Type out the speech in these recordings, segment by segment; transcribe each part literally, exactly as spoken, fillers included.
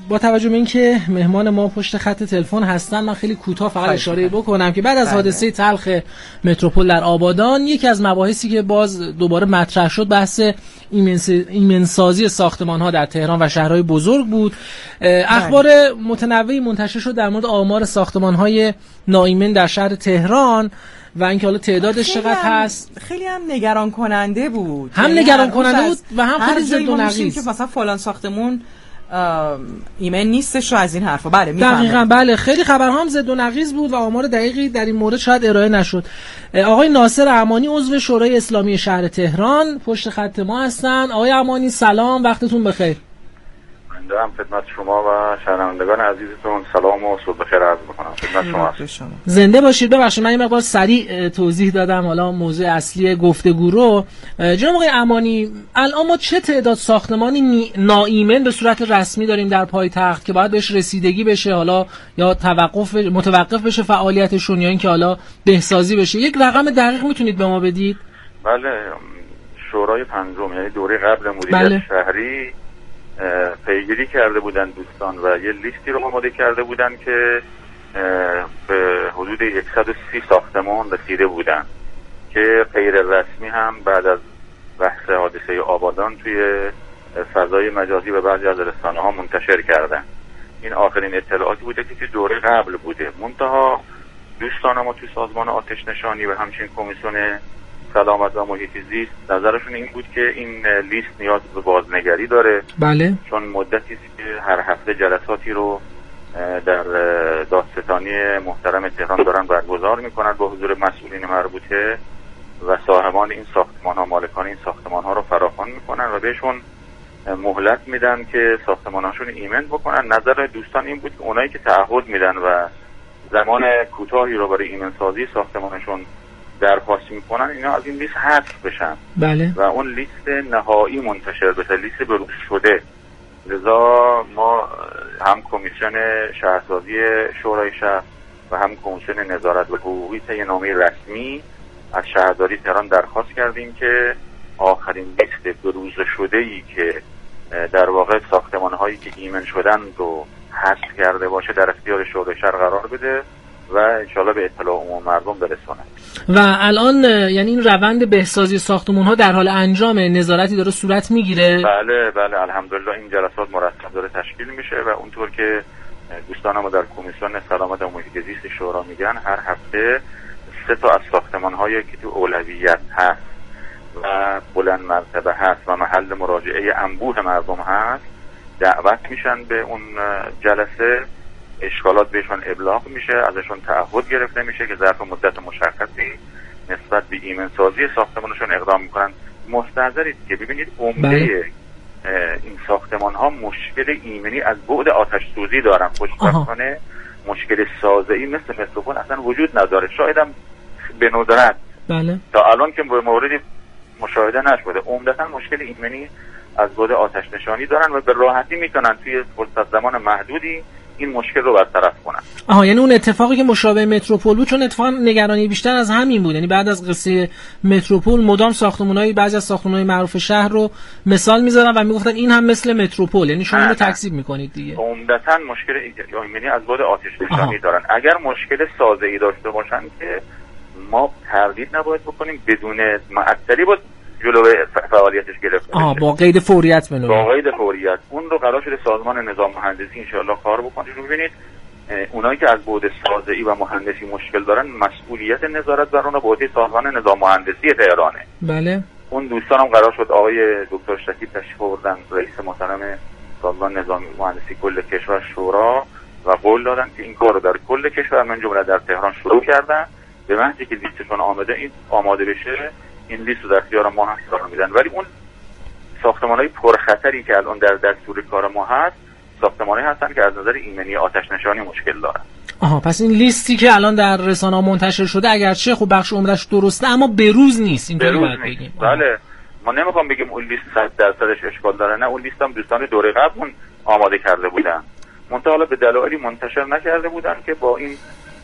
با توجه به اینکه مهمان ما پشت خط تلفن هستن، من خیلی کوتاه فقط اشاره بکنم که بعد از حادثه تلخ متروپول در آبادان، یکی از مباحثی که باز دوباره مطرح شد بحث ایمنسازی ساختمان‌ها در تهران و شهرهای بزرگ بود. اخبار متنوعی منتشر شد در مورد آمار ساختمان‌های ناایمن در شهر تهران و اینکه حالا تعدادش چقدر هست. خیلی هم نگران کننده بود، هم یعنی نگران کننده بود و هم خیلی ضد و نقیض که مثلا فلان ساختمون ایمن نیستش و از این حرفا. بله میفهمم. دقیقاً بله، خیلی خبرها هم ضد و نقیض بود و آمار دقیقی در این مورد شاید ارائه نشد. آقای ناصر امانی عضو شورای اسلامی شهر تهران پشت خط ما هستن. آقای امانی سلام، وقتتون بخیر. دارم خدمت شما و شنوندگان عزیزتون سلام و صبح بخیر عرض می‌کنم خدمت شما. زنده باشید. ببخشید من یه مقدار سریع توضیح دادم حالا موضوع اصلی گفتگو رو. جناب آقای امانی، الان ما چه تعداد ساختمانی ناایمن به صورت رسمی داریم در پایتخت که باید بهش رسیدگی بشه، حالا یا توقف متوقف بشه فعالیتشون یا اینکه حالا بهسازی بشه؟ یک رقم دقیق میتونید به ما بدید؟ بله، شورای پنجم یعنی دوره قبل مدیریت بله. شهری پیگیری کرده بودن دوستان و یه لیستی رو آماده کرده بودن که به حدود صد و سی ساختمان رسیده بودن که غیر رسمی هم بعد از بحث حادثه آبادان توی فضای مجازی و بعضی از رسانه ها منتشر کردن. این آخرین اطلاعاتی بوده که دوره قبل بوده. منتها دوستان ما توی سازمان آتش نشانی و همچنین کمیسیون سلامت و محیط زیست نظرشون این بود که این لیست نیاز به بازنگری داره. بله. چون مدتی است که هر هفته جلساتی رو در دادستانی محترم تهران دارن برگزار میکنن با حضور مسئولین مربوطه و صاحبان این ساختمان ها، مالکان این ساختمان ها رو فراخوان میکنن و بهشون مهلت میدن که ساختماناشون ایمن بکنن. نظر دوستان این بود که اونایی که تعهد میدن و زمان کوتاهی رو برای ایمن سازی ساختمانشون درخواست میکنن اینا از این لیست حذف بشن. بله. و اون لیست نهایی منتشر بشه، لیست بروز شده. لذا ما هم کمیسیون شهرسازی شورای شهر و هم کمیسیون نظارت و حقوقی طی نامه رسمی از شهرداری تهران درخواست کردیم که آخرین لیست بروز شده ای که در واقع ساختمان هایی که ایمن شدن رو حذف کرده باشه در اختیار شورای شهر قرار بده و انشالله به اطلاع عموم مردم برسونه. و الان یعنی این روند بهسازی ساختمون ها در حال انجام، نظارتی داره صورت میگیره؟ بله بله الحمدلله این جلسات مرتب داره تشکیل میشه و اونطور که دوستان ما در کمیسیون سلامت و محیط زیست شورا میگن هر هفته سه تا از ساختمان هایی که تو اولویت هست و بلند مرتبه هست و محل مراجعه انبوه مردم هست دعوت میشن به اون جلسه، اشکالات بهشون ابلاغ میشه، ازشون تعهد گرفته میشه که ظرف مدت مشخصی نسبت به ایمن سازی ساختمانشون اقدام میکنن. مستحضرید که ببینید عمده این ساختمان ها مشکل ایمنی از بعد آتش سوزی دارن. خوشبختانه مشکل سازه‌ای مثل متروپول اصلا وجود نداره، شاید هم به ندرت بله. تا الان که به موردی مشاهده نشده. عمدتا مشکل ایمنی از بعد آتش نشانی دارن و به راحتی میتونن توی فرصت زمان محدودی این مشکل رو برطرف کنن. آها، یعنی اون اتفاقی که مشابه متروپول بود، چون اتفاقا نگرانی بیشتر از همین بود، یعنی بعد از قصه متروپول مدام ساختمان‌های بعضی از ساختمان‌های معروف شهر رو مثال می‌زدن و میگفتن این هم مثل متروپول، یعنی شما رو تکذیب می‌کنید دیگه. عمدتاً مشکل ایمنی از بعد آتش نشانی دارن. اگر مشکل سازه‌ای داشته باشن که ما تردید نباید بکنیم، بدون معطلی بود جلوی فعالیتش گرفته بشه. آها، با قید فوریت بنویسید. با قید فوریت. اون رو قرار شده سازمان نظام مهندسی ان شاءالله کار بکنه. رو ببینید اونایی که از بعد سازه‌ای و مهندسی مشکل دارن مسئولیت نظارت بر اونها به عهده سازمان نظام مهندسی تهرانه. بله. اون دوستانم قرار شد آقای دکتر شکیب تشریف آوردن، رئیس محترم سازمان نظام مهندسی کل کشور شورا و قول دادن که این کار رو در کل کشور من جمله در تهران شروع کردن. به محضی که لیستشون آماده این آماده بشه این لیست رو در اختیار ما هست قرار میدن. ولی اون ساختمان‌های پرخطری که الان در دستور کار ما هست ساختمان‌هایی هستن که از نظر ایمنی آتش نشانی مشکل دارن. آها، پس این لیستی که الان در رسانه‌ها منتشر شده اگرچه خب بخش عمرش درسته اما بروز نیست، اینطوری باید بگیم. بله، ما نمیخوام بگیم اون لیست صد درصدش اشکال داره، نه، اون لیست هم دوستان دوره قبل آماده کرده بودن، منتها حالا به دلایلی منتشر نکرده بودن که با این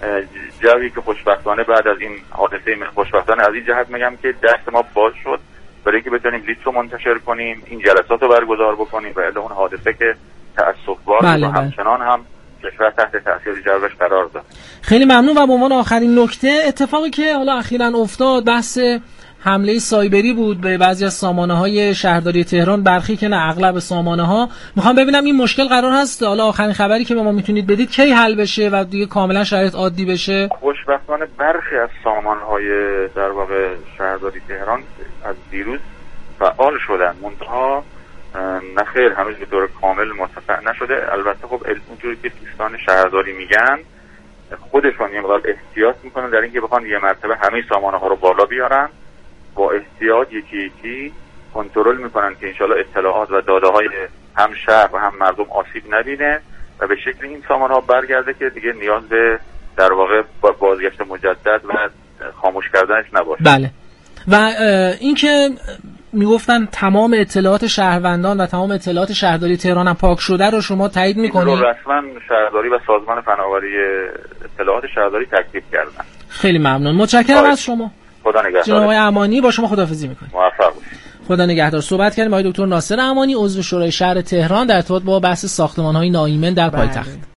جوی که خوشبختانه بعد از این حادثه خوشبختانه از این جهت میگم که دست ما باز شد برای اینکه بتونیم لیست رو منتشر کنیم، این جلسات رو برگزار بکنیم و اون حادثه که تأسف‌بار بله و همچنان هم کشور تحت تاثیر جوش قرار داد. خیلی ممنون. و به عنوان آخرین نکته، اتفاقی که حالا اخیراً افتاد بحث حمله سایبری بود به بعضی از سامانه‌های شهرداری تهران، برخی که نه اغلب سامانه‌ها. میخوام ببینم این مشکل قرار هست حالا آخرین خبری که به ما میتونید بدید کی حل بشه و دیگه کاملا شرایط عادی بشه؟ خوشبختانه برخی از سامانه‌های در واقع شهرداری تهران از دیروز فعال شدن، منتها نه خیر هنوز به طور کامل مرتفع نشده. البته خب اونجوری که دوستان شهرداری میگن خودشون یه مقدار احتیاط میکنن در اینکه بخوان یه مرتبه همه سامانه‌ها رو بالا بیارن، با احتیاط یکی یکی کنترل میکنن که انشالله اطلاعات و داده های هم شهر و هم مردم آسیب نبینه و به شکل این سامانه ها برگرده که دیگه نیاز به در واقع بازگشت مجدد و خاموش کردنش نباشه. بله. و اینکه میگفتن تمام اطلاعات شهروندان و تمام اطلاعات شهرداری تهران هم پاک شده رو شما تایید میکنید؟ رسما شهرداری و سازمان فناوری اطلاعات شهرداری تکذیب کردن. خیلی ممنون. متشکرم از شما. خدا نگهدار. جناب آقای امانی با شما خداحافظی میکنیم. موفق باشید. خدا نگهدار. صحبت کردیم با آقای دکتر ناصر امانی، عضو شورای شهر تهران، در ارتباط با بحث ساختمان‌های ناایمن در پایتخت.